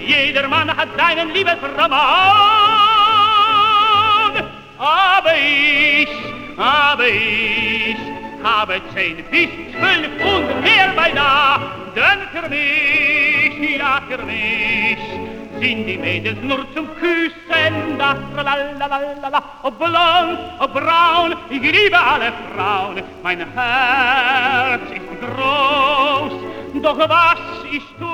jeder Mann hat seinen Liebesroman. Aber ich habe 10 bis 12 und mehr beinahe, denn für mich, ja für mich, sind die Mädels nur zum Küssen da, lalalala, ob blond, ob braun, ich liebe alle Frauen, mein Herz ist groß, doch was ich tue,